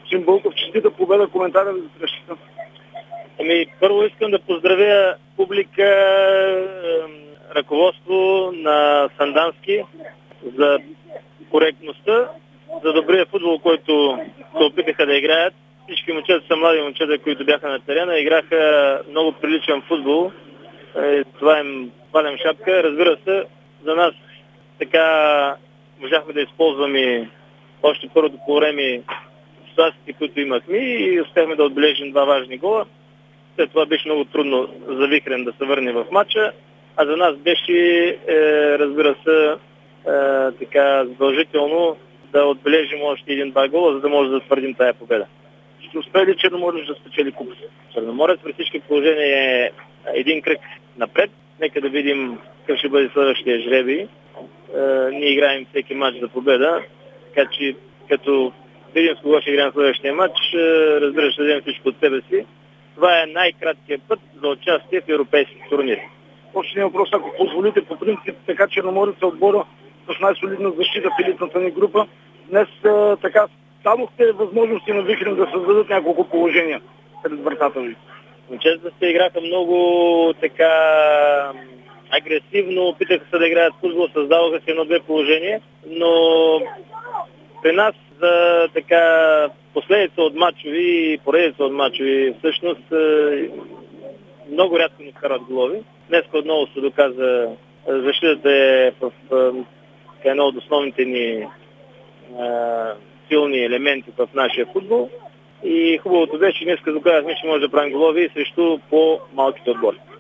Максим Бълков, честита победа, коментара ви за срещата. Първо искам да поздравя публика, ръководство на Сандански за коректността, за добрия футбол, който се опитаха да играят. Всички момчета са млади момчета, които бяха на терена, играха много приличен футбол. Това им палям шапка. Разбира се, за нас така можахме да използваме още първото по време ситуациите, които имахме и успяхме да отбележим 2 важни гола. След това беше много трудно за Вихрен да се върне в матча, а за нас беше, разбира се, така задължително да отбележим още 1-2 гола, за да може да твърдим тая победа. Ще успее ли Черноморец да спечели купата? Черноморец при всички положения е един кръг напред. Нека да видим какъв ще бъде следващия жребий. Ние играем всеки матч за победа, така че като видим с кого ще играем следващия матч, разбира, ще дадем всичко от себе си. Това е най-краткият път за участие в европейски турнири. Още един въпрос, ако позволите, по принцип, така Черноморец е отбора с най-солидна защита в елитната ни група. Днес така дадохте възможности на Вихрен да създадат няколко положения пред вратата ви. Момчетата се играха много така агресивно, опитаха се да играят футбол, създаваха се 1-2 положения, но при нас за така последица от мачови и поредица от мачови всъщност много рядко ни вкарат голови. Днес отново се доказа, защитата е в едно от основните ни силни елементи в нашия футбол и хубавото беше, че днес доказахме, че може да правим голови срещу по-малките отбори.